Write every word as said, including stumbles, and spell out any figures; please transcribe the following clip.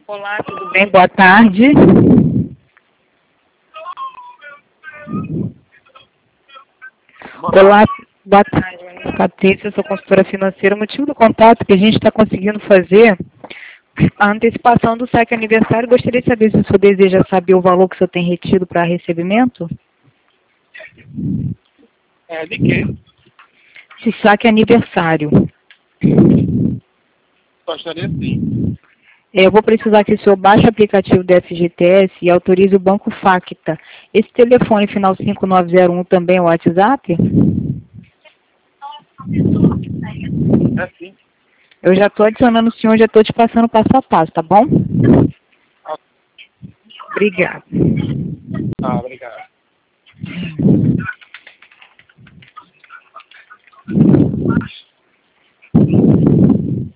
Olá, tudo bem? Boa tarde. Olá, boa tarde. Meu nome é Patrícia, eu sou consultora financeira. O motivo do contato é que a gente está conseguindo fazer a antecipação do saque aniversário. Gostaria de saber se o senhor deseja saber o valor que o senhor tem retido para recebimento? É, de quê? Se saque aniversário. Gostaria sim. Eu vou precisar que o senhor baixe o aplicativo do F G T S e autorize o Banco Facta. Esse telefone final cinco nove zero um também é o WhatsApp? É sim. Eu já estou adicionando o senhor, já estou te passando passo a passo, tá bom? Obrigada. Ah, obrigado.